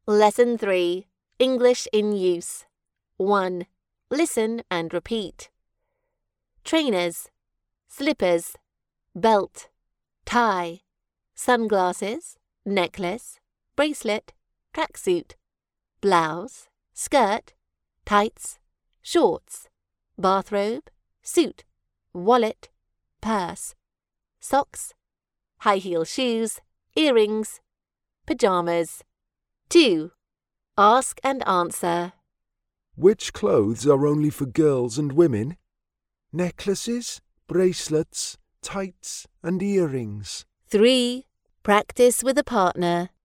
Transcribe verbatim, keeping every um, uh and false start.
Lesson three. English in use. one. Listen and repeat. Trainers, slippers, belt, tie, sunglasses, necklace, bracelet, tracksuit, blouse, skirt, tights, shorts, bathrobe, suit, wallet, purse, socks, high heel shoes, earrings, pyjamas. two. Ask and answer. Which clothes are only for girls and women? Necklaces, bracelets, tights and earrings. three. Practice with a partner.